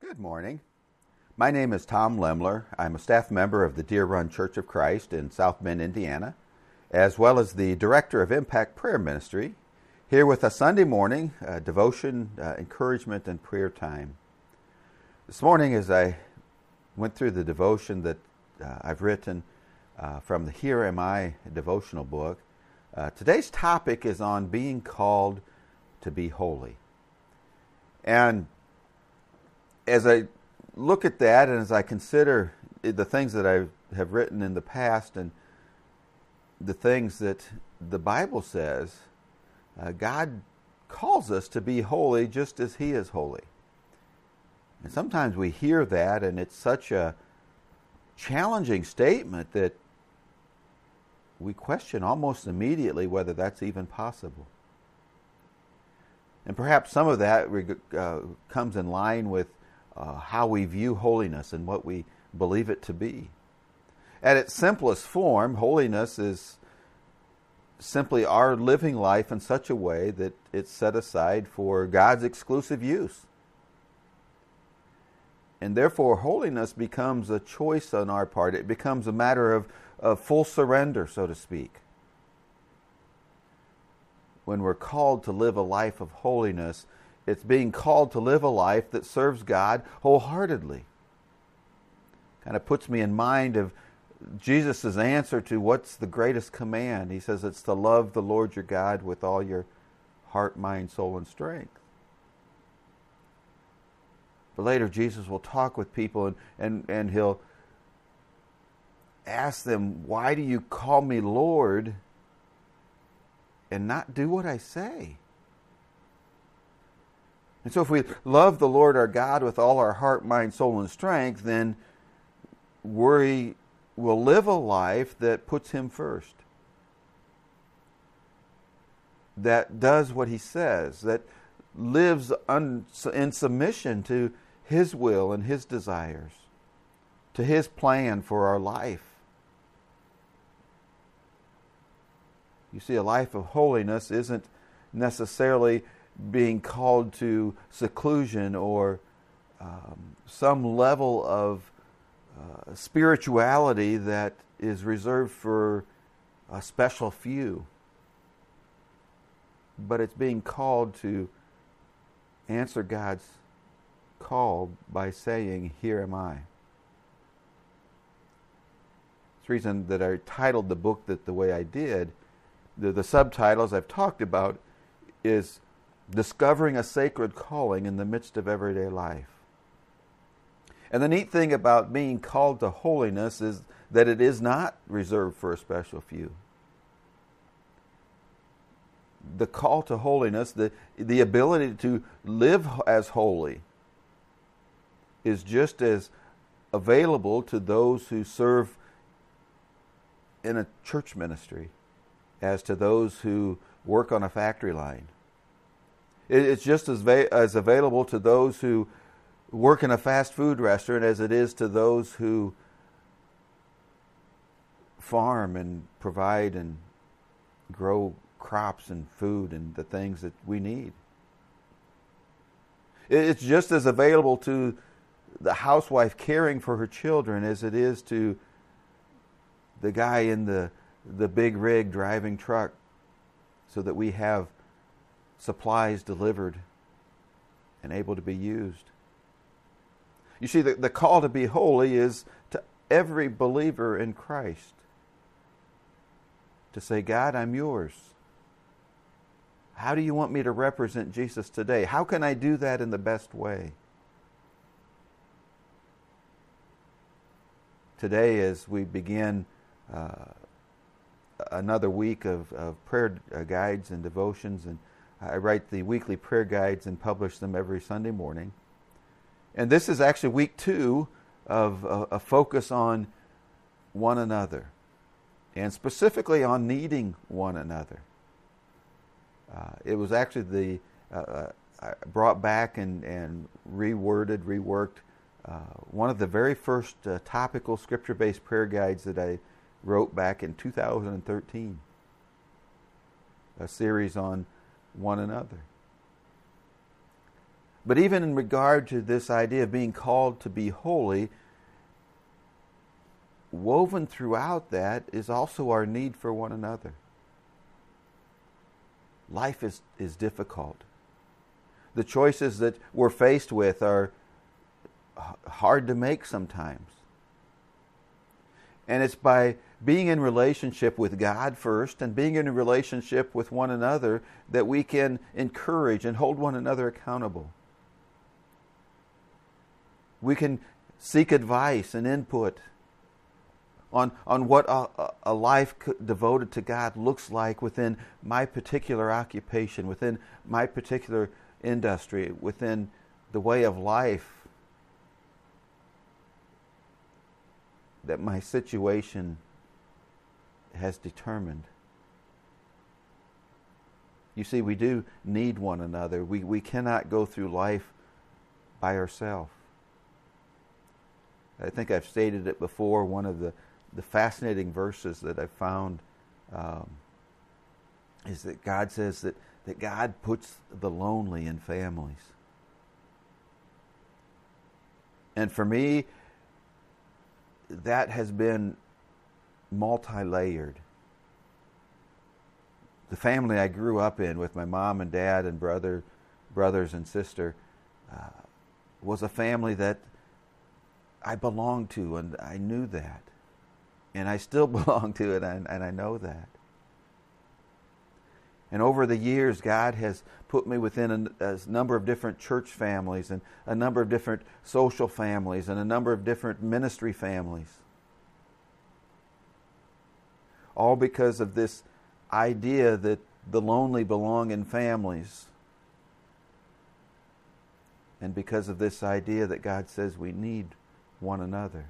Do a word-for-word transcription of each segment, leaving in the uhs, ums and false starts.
Good morning. My name is Tom Lemler. I'm a staff member of the Deer Run Church of Christ in South Bend, Indiana, as well as the director of Impact Prayer Ministry, here with a Sunday morning uh, devotion, uh, encouragement, and prayer time. This morning, as I went through the devotion that uh, I've written uh, from the Here Am I devotional book, uh, today's topic is on being called to be holy. And as I look at that and as I consider the things that I have written in the past and the things that the Bible says, uh, God calls us to be holy just as He is holy. And sometimes we hear that and it's such a challenging statement that we question almost immediately whether that's even possible. And perhaps some of that uh, comes in line with Uh, how we view holiness and what we believe it to be. At its simplest form, holiness is simply our living life in such a way that it's set aside for God's exclusive use. And therefore, holiness becomes a choice on our part. It becomes a matter of, of full surrender, so to speak. When we're called to live a life of holiness, it's being called to live a life that serves God wholeheartedly. Kind of puts me in mind of Jesus' answer to what's the greatest command. He says it's to love the Lord your God with all your heart, mind, soul, and strength. But later Jesus will talk with people and, and, and He'll ask them, why do you call me Lord and not do what I say? And so if we love the Lord our God with all our heart, mind, soul, and strength, then we will live a life that puts Him first. That does what He says. That lives un- in submission to His will and His desires. To His plan for our life. You see, a life of holiness isn't necessarily being called to seclusion or um, some level of uh, spirituality that is reserved for a special few. But it's being called to answer God's call by saying, here am I. It's the reason that I titled the book that the way I did. The, the subtitles I've talked about is Discovering a Sacred Calling in the Midst of Everyday Life. And the neat thing about being called to holiness is that it is not reserved for a special few. The call to holiness, the, the ability to live as holy, is just as available to those who serve in a church ministry as to those who work on a factory line. It's just as, va- as available to those who work in a fast food restaurant as it is to those who farm and provide and grow crops and food and the things that we need. It's just as available to the housewife caring for her children as it is to the guy in the, the big rig driving truck so that we have supplies delivered and able to be used. You see, the, the call to be holy is to every believer in Christ. To say, God, I'm yours. How do you want me to represent Jesus today? How can I do that in the best way? Today, as we begin uh, another week of, of prayer guides and devotions, and I write the weekly prayer guides and publish them every Sunday morning. And this is actually week two of a, a focus on one another, and specifically on needing one another. Uh, it was actually the uh, I brought back and, and reworded, reworked uh, one of the very first uh, topical scripture-based prayer guides that I wrote back in two thousand thirteen. A series on one another. But even in regard to this idea of being called to be holy, woven throughout that is also our need for one another. Life is, is difficult. The choices that we're faced with are hard to make sometimes. And it's by being in relationship with God first and being in a relationship with one another that we can encourage and hold one another accountable. We can seek advice and input on, on what a, a life devoted to God looks like within my particular occupation, within my particular industry, within the way of life that my situation has determined. You see, we do need one another. We, we cannot go through life by ourselves. I think I've stated it before. One of the, the fascinating verses that I've found um, is that God says that, that God puts the lonely in families. And for me, that has been multi-layered. The family I grew up in with my mom and dad and brother, brothers and sister uh, was a family that I belonged to, and I knew that. And I still belong to it, and, and I know that. And over the years, God has put me within a, a number of different church families and a number of different social families and a number of different ministry families. All because of this idea that the lonely belong in families. And because of this idea that God says we need one another.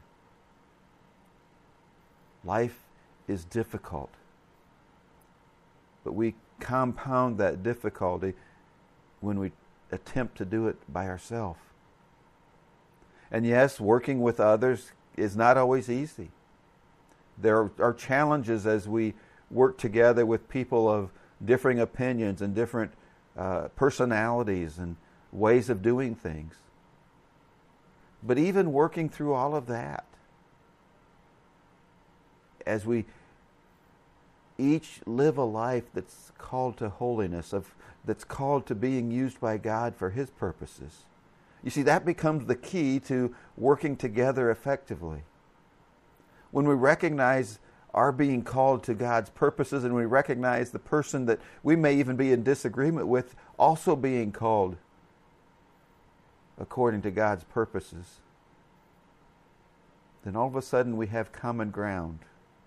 Life is difficult. But we compound that difficulty when we attempt to do it by ourselves. And yes, working with others is not always easy. There are challenges as we work together with people of differing opinions and different uh, personalities and ways of doing things. But even working through all of that, as we each live a life that's called to holiness, of that's called to being used by God for His purposes. You see, that becomes the key to working together effectively. When we recognize our being called to God's purposes and we recognize the person that we may even be in disagreement with also being called according to God's purposes, then all of a sudden we have common ground.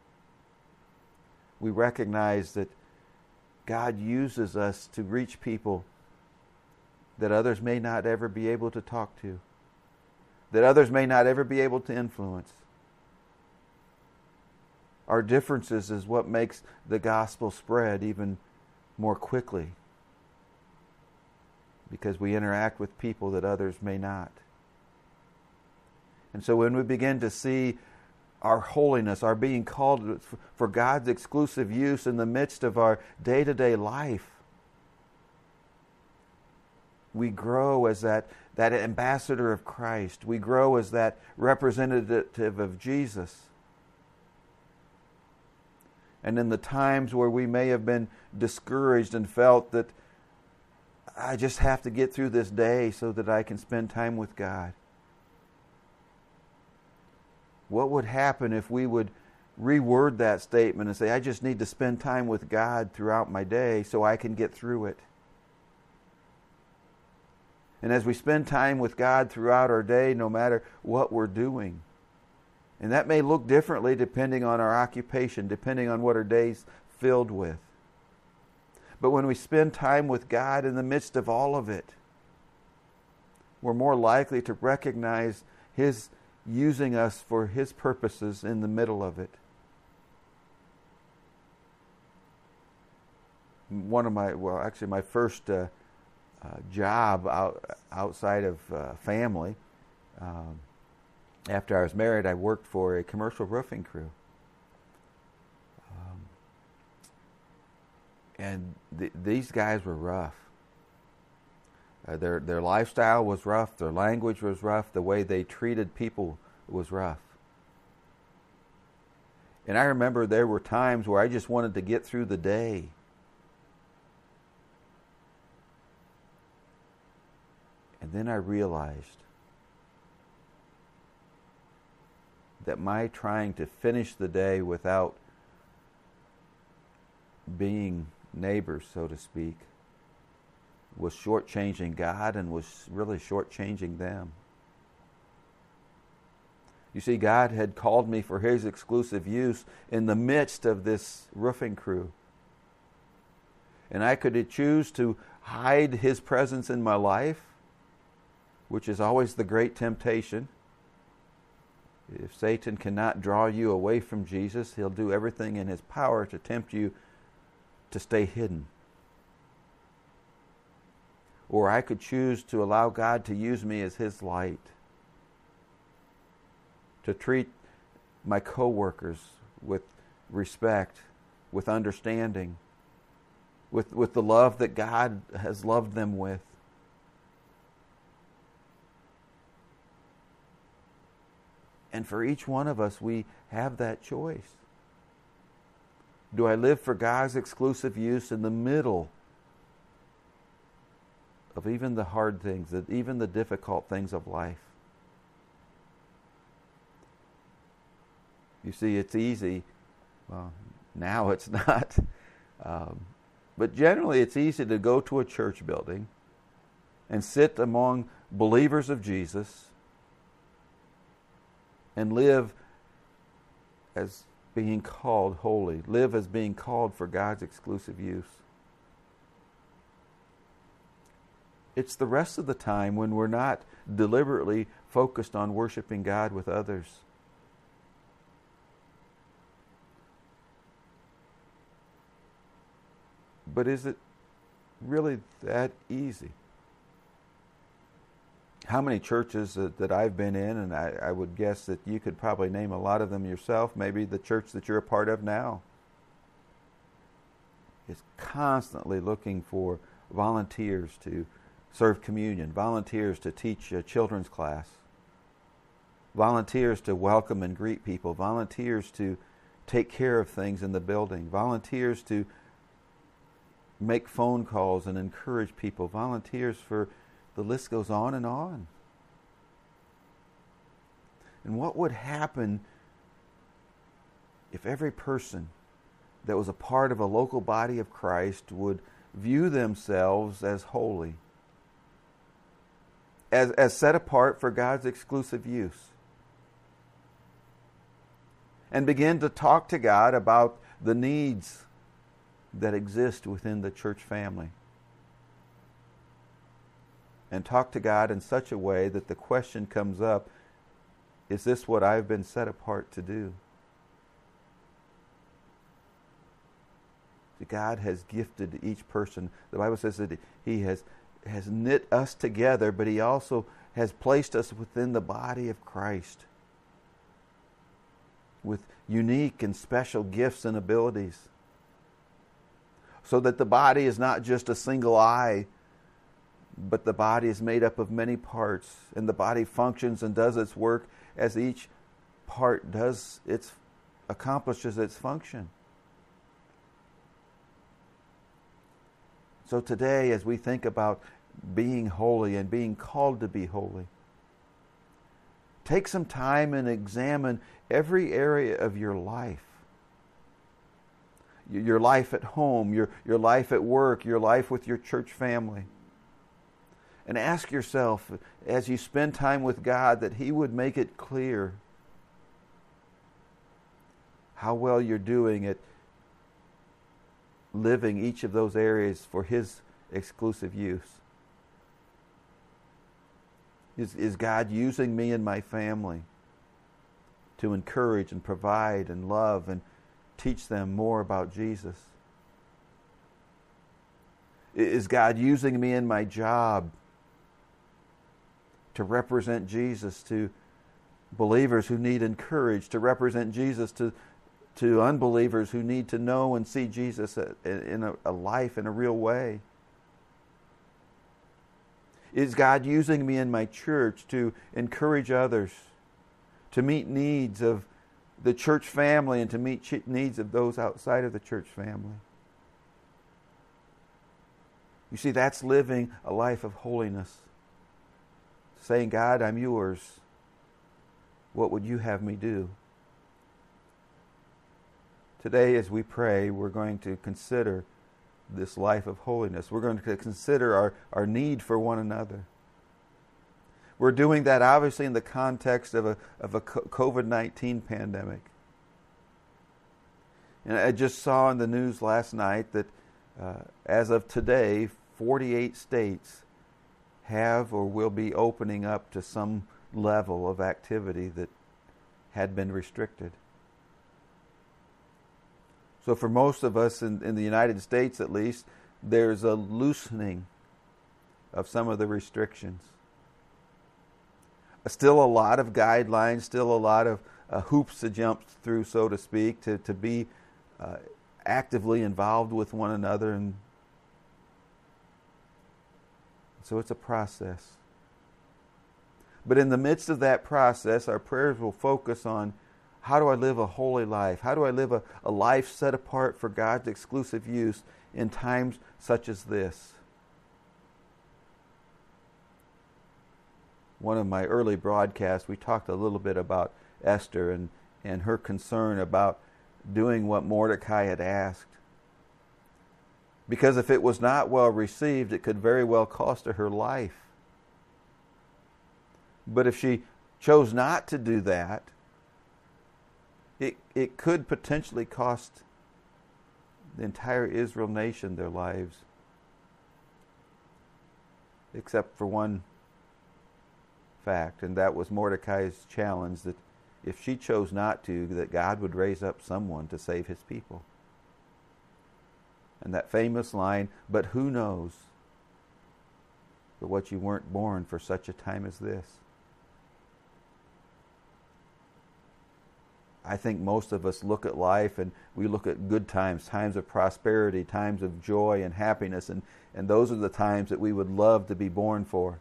We recognize that God uses us to reach people that others may not ever be able to talk to, that others may not ever be able to influence. Our differences is what makes the gospel spread even more quickly, because we interact with people that others may not. And so when we begin to see our holiness, our being called for God's exclusive use in the midst of our day-to-day life, we grow as that, that ambassador of Christ. We grow as that representative of Jesus. And in the times where we may have been discouraged and felt that I just have to get through this day so that I can spend time with God, what would happen if we would reword that statement and say, I just need to spend time with God throughout my day so I can get through it? And as we spend time with God throughout our day, no matter what we're doing, and that may look differently depending on our occupation, depending on what our day's filled with. But when we spend time with God in the midst of all of it, we're more likely to recognize His using us for His purposes in the middle of it. One of my, well, actually my first uh, uh, job out, outside of uh, family, um, after I was married, I worked for a commercial roofing crew. Um, and th- these guys were rough. Uh, their their lifestyle was rough. Their language was rough. The way they treated people was rough. And I remember there were times where I just wanted to get through the day. And then I realized that my trying to finish the day without being neighbors, so to speak, was shortchanging God and was really shortchanging them. You see, God had called me for His exclusive use in the midst of this roofing crew. And I could choose to hide His presence in my life, which is always the great temptation. If Satan cannot draw you away from Jesus, he'll do everything in his power to tempt you to stay hidden. Or I could choose to allow God to use me as His light, to treat my coworkers with respect, with understanding, with, with the love that God has loved them with. And for each one of us, we have that choice. Do I live for God's exclusive use in the middle of even the hard things, even the difficult things of life? You see, it's easy. Well, now it's not. Um, but generally, it's easy to go to a church building and sit among believers of Jesus and live as being called holy, live as being called for God's exclusive use. It's the rest of the time when we're not deliberately focused on worshiping God with others. But is it really that easy? How many churches that, that I've been in, and I, I would guess that you could probably name a lot of them yourself, maybe the church that you're a part of now, is constantly looking for volunteers to serve communion, volunteers to teach a children's class, volunteers to welcome and greet people, volunteers to take care of things in the building, volunteers to make phone calls and encourage people, volunteers for, the list goes on and on. And what would happen if every person that was a part of a local body of Christ would view themselves as holy, as, as set apart for God's exclusive use, and begin to talk to God about the needs that exist within the church family? And talk to God in such a way that the question comes up, is this what I've been set apart to do? God has gifted each person. The Bible says that He has, has knit us together, but He also has placed us within the body of Christ with unique and special gifts and abilities, so that the body is not just a single eye, but the body is made up of many parts, and the body functions and does its work as each part does its accomplishes its function. So today, as we think about being holy and being called to be holy, take some time and examine every area of your life. Your life at home, your, your life at work, your life with your church family. And ask yourself, as you spend time with God, that He would make it clear how well you're doing at living each of those areas for His exclusive use. Is, is God using me and my family to encourage and provide and love and teach them more about Jesus? Is God using me in my job to represent Jesus to believers who need encouraged, to represent Jesus to, to unbelievers who need to know and see Jesus in a, a life in a real way? Is God using me in my church to encourage others, to meet needs of the church family and to meet ch- needs of those outside of the church family? You see, that's living a life of holiness. Saying, God, I'm yours. What would you have me do? Today, as we pray, we're going to consider this life of holiness. We're going to consider our, our need for one another. We're doing that obviously in the context of a, of a covid nineteen pandemic. And I just saw in the news last night that uh, as of today, forty-eight states have or will be opening up to some level of activity that had been restricted. So for most of us in, in the United States at least, there's a loosening of some of the restrictions. Still a lot of guidelines, still a lot of uh, hoops to jump through, so to speak, to, to be uh, actively involved with one another. And so it's a process. But in the midst of that process, our prayers will focus on, how do I live a holy life? How do I live a, a life set apart for God's exclusive use in times such as this? One of my early broadcasts, we talked a little bit about Esther and, and her concern about doing what Mordecai had asked. Because if it was not well received, it could very well cost her her life. But if she chose not to do that, it it could potentially cost the entire Israel nation their lives. Except for one fact, and that was Mordecai's challenge, that if she chose not to, that God would raise up someone to save his people. And that famous line, but who knows but what you weren't born for such a time as this? I think most of us look at life and we look at good times, times of prosperity, times of joy and happiness, and, and those are the times that we would love to be born for.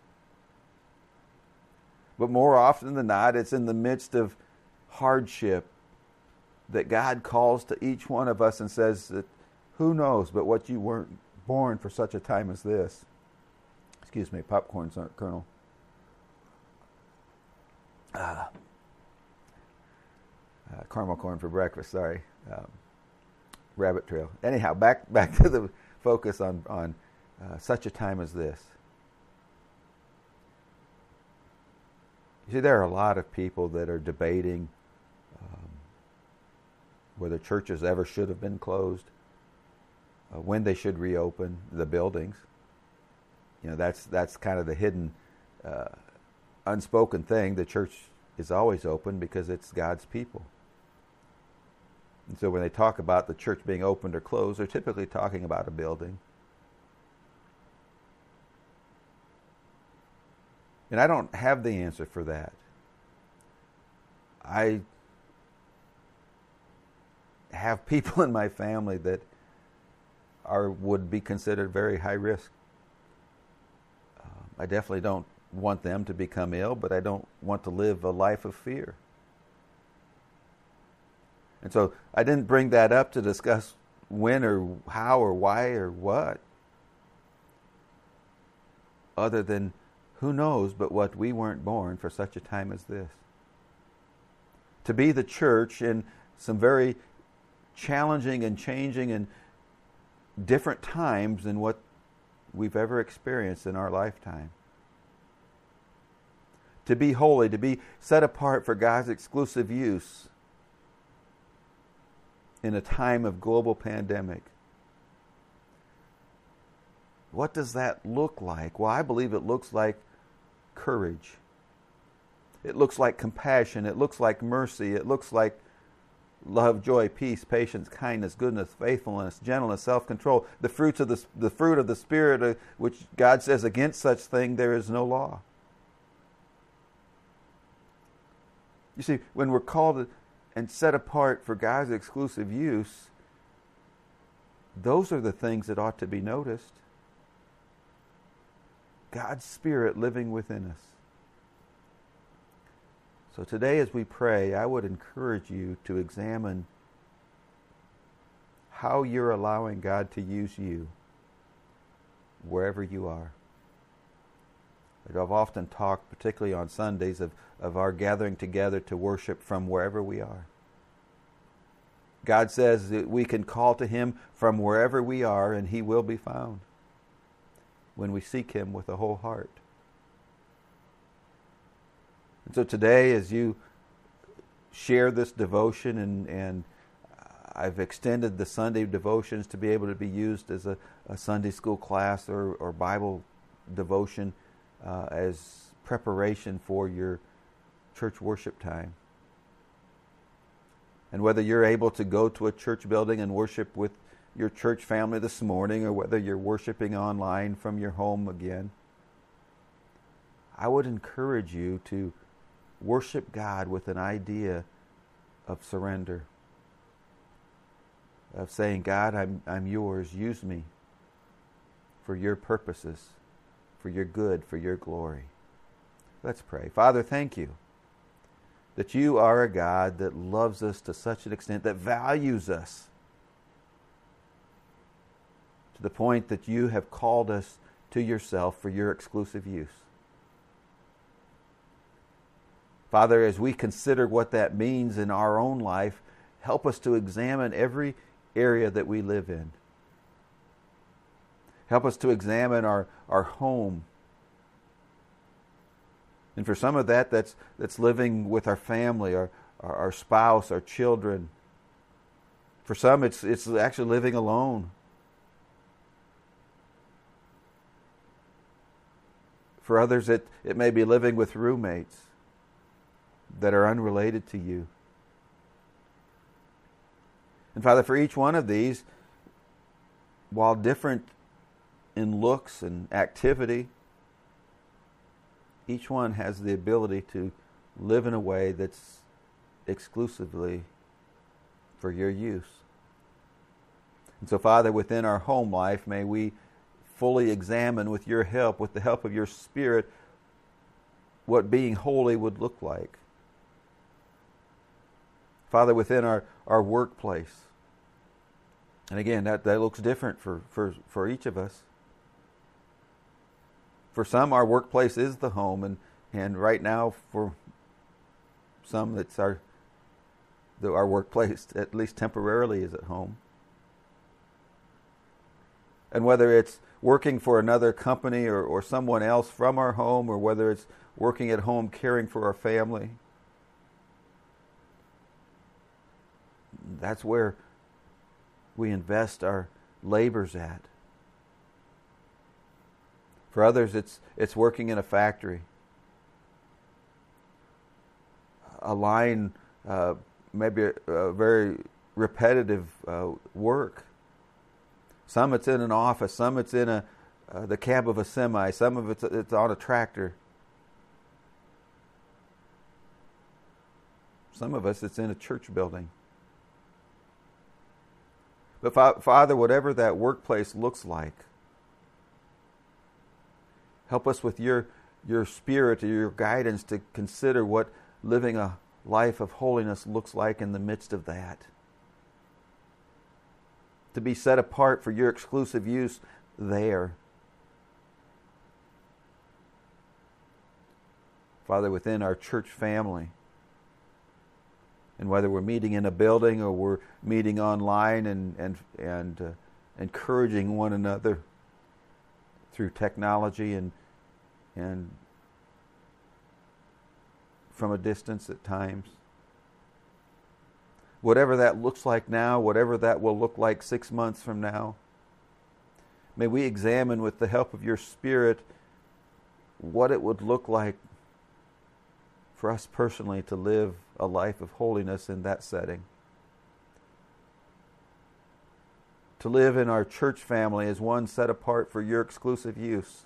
But more often than not, it's in the midst of hardship that God calls to each one of us and says that who knows but what you weren't born for such a time as this. Excuse me, popcorn kernel. Ah. Uh, caramel corn for breakfast, sorry. Um, rabbit trail. Anyhow, back back to the focus on, on uh, such a time as this. You see, there are a lot of people that are debating um, whether churches ever should have been closed, uh, when they should reopen the buildings. You know, that's that's kind of the hidden, uh, unspoken thing. The church is always open because it's God's people. And so when they talk about the church being opened or closed, they're typically talking about a building. And I don't have the answer for that. I have people in my family that are would be considered very high risk. Um, I definitely don't want them to become ill, but I don't want to live a life of fear. And so I didn't bring that up to discuss when or how or why or what, other than who knows but what we weren't born for such a time as this. To be the church in some very challenging and changing and different times than what we've ever experienced in our lifetime. To be holy, to be set apart for God's exclusive use in a time of global pandemic. What does that look like? Well, I believe it looks like courage. It looks like compassion. It looks like mercy. It looks like love, joy, peace, patience, kindness, goodness, faithfulness, gentleness, self-control. The fruits of the the fruit of the Spirit, uh, which God says, against such thing there is no law. You see, when we're called and set apart for God's exclusive use, those are the things that ought to be noticed. God's Spirit living within us. So today as we pray, I would encourage you to examine how you're allowing God to use you wherever you are. I've often talked, particularly on Sundays, of, of our gathering together to worship from wherever we are. God says that we can call to Him from wherever we are, and He will be found when we seek Him with a whole heart. And so today, as you share this devotion, and, and I've extended the Sunday devotions to be able to be used as a, a Sunday school class or, or Bible devotion uh, as preparation for your church worship time. And whether you're able to go to a church building and worship with your church family this morning, or whether you're worshiping online from your home again, I would encourage you to worship God with an idea of surrender, of saying, God, I'm, I'm yours. Use me for your purposes, for your good, for your glory. Let's pray. Father, thank you that you are a God that loves us to such an extent, that values us to the point that you have called us to yourself for your exclusive use. Father, as we consider what that means in our own life, help us to examine every area that we live in. Help us to examine our, our home. And for some of that, that's that's living with our family, our, our, our spouse, our children. For some, it's it's actually living alone. For others, it, it may be living with roommates that are unrelated to you. And Father, for each one of these, while different in looks and activity, each one has the ability to live in a way that's exclusively for your use. And so, Father, within our home life, may we fully examine with your help, with the help of your Spirit, what being holy would look like. Father, within our, our workplace, and again, that, that looks different for, for, for each of us. For some, our workplace is the home, and, and right now, for some, it's our the, our workplace, at least temporarily, is at home. And whether it's working for another company or, or someone else from our home, or whether it's working at home caring for our family, that's where we invest our labors at. For others, it's it's working in a factory, a line, uh, maybe a, a very repetitive uh, work. Some it's in an office, some it's in a uh, the cab of a semi, some of it's it's on a tractor. Some of us, it's in a church building. But fa- Father, whatever that workplace looks like, help us with your, your Spirit, your guidance to consider what living a life of holiness looks like in the midst of that. To be set apart for your exclusive use there. Father, within our church family, and whether we're meeting in a building or we're meeting online and, and, and uh, encouraging one another through technology and and from a distance at times. Whatever that looks like now, whatever that will look like six months from now, may we examine with the help of your Spirit what it would look like for us personally to live a life of holiness in that setting. To live in our church family as one set apart for your exclusive use.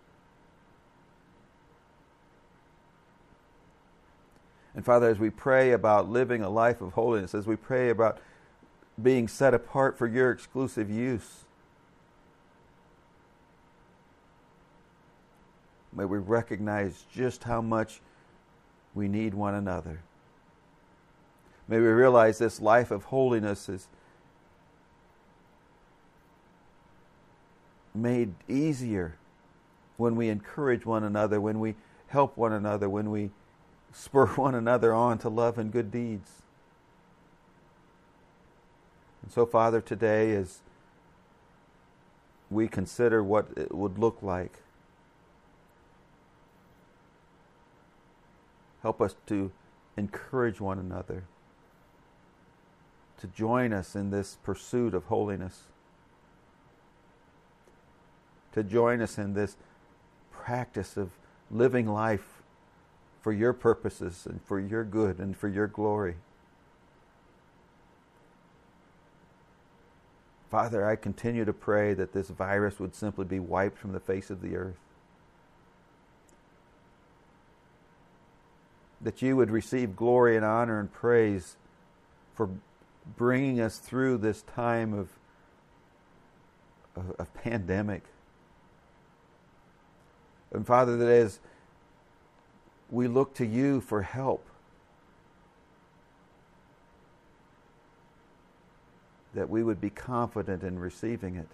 And Father, as we pray about living a life of holiness, as we pray about being set apart for your exclusive use, May we recognize just how much we need one another. May we realize this life of holiness is made easier when we encourage one another, when we help one another, when we spur one another on to love and good deeds. And so, Father, today as we consider what it would look like, help us to encourage one another, to join us in this pursuit of holiness, to join us in this practice of living life for your purposes and for your good and for your glory. Father, I continue to pray that this virus would simply be wiped from the face of the earth. That you would receive glory and honor and praise for bringing us through this time of, of, of pandemic. And Father, that as we look to you for help, that we would be confident in receiving it.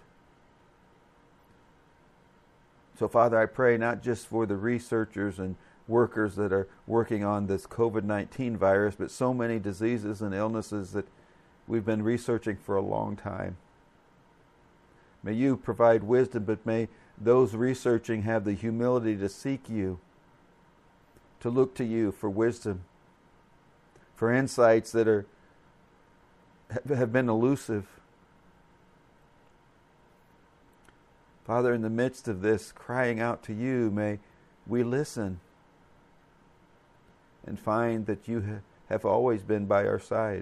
So, Father, I pray not just for the researchers and workers that are working on this covid nineteen virus, but so many diseases and illnesses that we've been researching for a long time. May you provide wisdom, but may those researching have the humility to seek you, to look to you for wisdom, for insights that are have been elusive. Father, in the midst of this crying out to you, may we listen and find that you have always been by our side.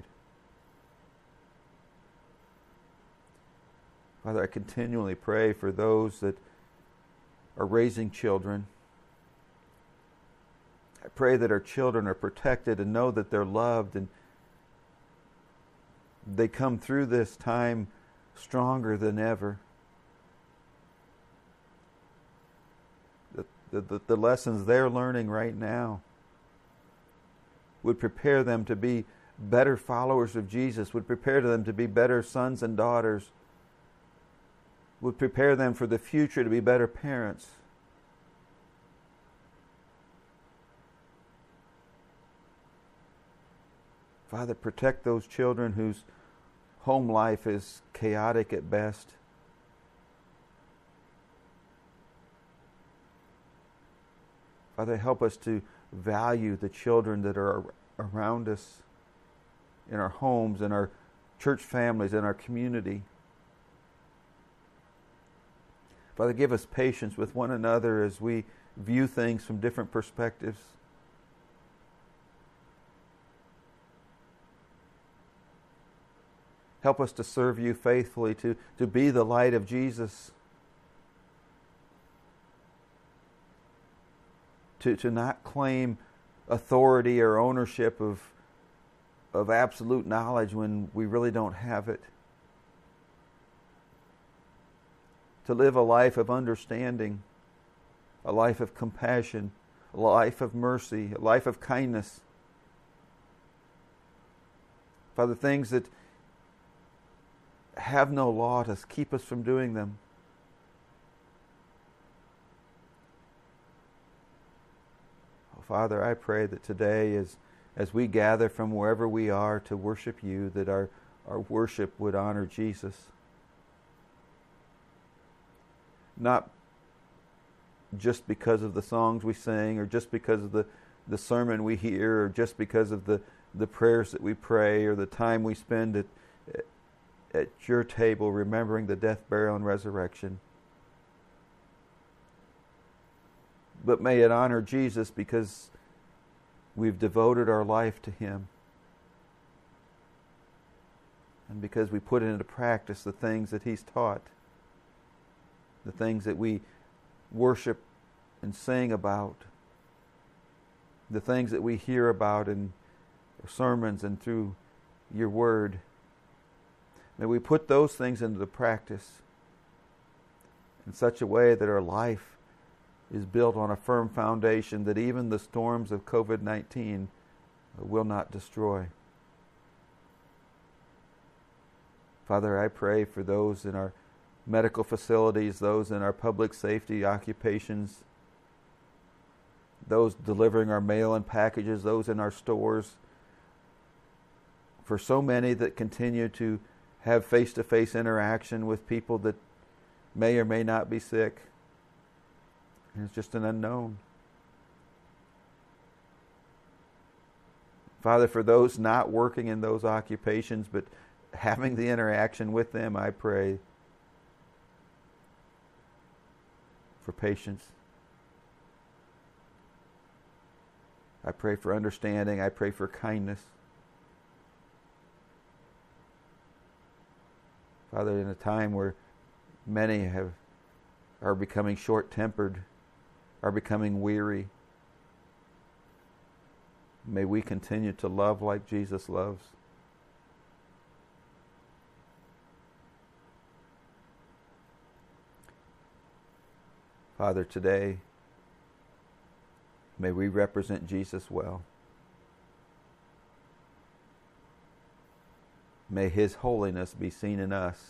Father, I continually pray for those that are raising children. I pray that our children are protected and know that they're loved, and they come through this time stronger than ever. The, the, the lessons they're learning right now would prepare them to be better followers of Jesus, would prepare them to be better sons and daughters, would prepare them for the future to be better parents. Father, protect those children whose home life is chaotic at best. Father, help us to value the children that are around us in our homes, in our church families, in our community. Father, give us patience with one another as we view things from different perspectives. Help us to serve you faithfully, to, to be the light of Jesus. To, to not claim authority or ownership of, of absolute knowledge when we really don't have it. To live a life of understanding, a life of compassion, a life of mercy, a life of kindness. Father, things that have no law to keep us from doing them. Oh, Father, I pray that today as, as we gather from wherever we are to worship you, that our, our worship would honor Jesus. Not just because of the songs we sing, or just because of the, the sermon we hear, or just because of the, the prayers that we pray, or the time we spend at, at your table remembering the death, burial, and resurrection. But may it honor Jesus because we've devoted our life to him. And because we put into practice the things that he's taught. The things that we worship and sing about. The things that we hear about in sermons and through your word. May we put those things into the practice in such a way that our life is built on a firm foundation that even the storms of covid nineteen will not destroy. Father, I pray for those in our medical facilities, those in our public safety occupations, those delivering our mail and packages, those in our stores, for so many that continue to have face-to-face interaction with people that may or may not be sick. And it's just an unknown. Father, for those not working in those occupations but having the interaction with them, I pray for patience. I pray for understanding. I pray for kindness. Father, in a time where many have are becoming short-tempered, are becoming weary, may we continue to love like Jesus loves. Father, today, may we represent Jesus well. May His holiness be seen in us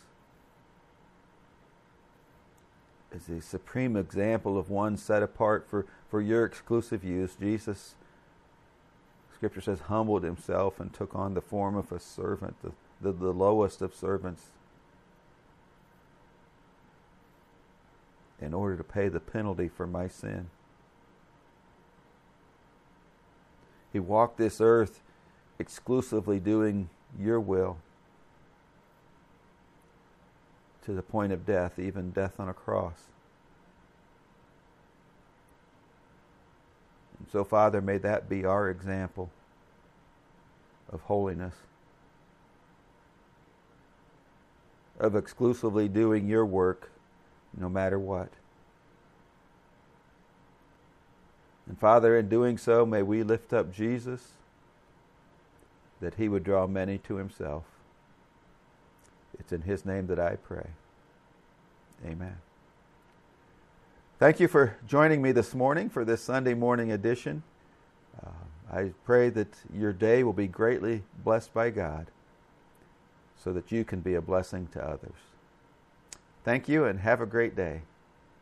as a supreme example of one set apart for, for your exclusive use. Jesus, Scripture says, humbled Himself and took on the form of a servant, the, the, the lowest of servants, in order to pay the penalty for my sin. He walked this earth exclusively doing your will, to the point of death, even death on a cross. And so, Father, may that be our example of holiness, of exclusively doing your work no matter what. And Father, in doing so, may we lift up Jesus, that He would draw many to Himself. It's in His name that I pray. Amen. Thank you for joining me this morning for this Sunday morning edition. Uh, I pray that your day will be greatly blessed by God, so that you can be a blessing to others. Thank you, and have a great day.